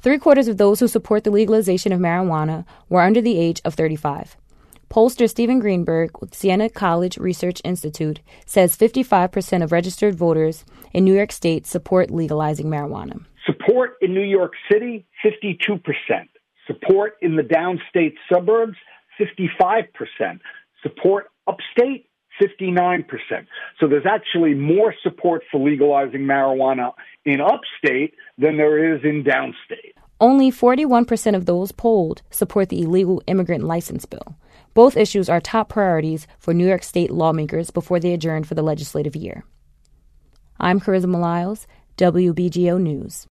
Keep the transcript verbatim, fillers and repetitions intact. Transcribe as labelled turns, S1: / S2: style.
S1: Three quarters of those who support the legalization of marijuana were under the age of thirty-five. Pollster Stephen Greenberg with Siena College Research Institute says fifty-five percent of registered voters in New York State support legalizing marijuana.
S2: Support in New York City, fifty-two percent. Support in the downstate suburbs, fifty-five percent. Support upstate, fifty-nine percent. So there's actually more support for legalizing marijuana in upstate than there is in downstate.
S1: Only forty-one percent of those polled support the illegal immigrant license bill. Both issues are top priorities for New York State lawmakers before they adjourn for the legislative year. I'm Charisma Lyles, W B G O News.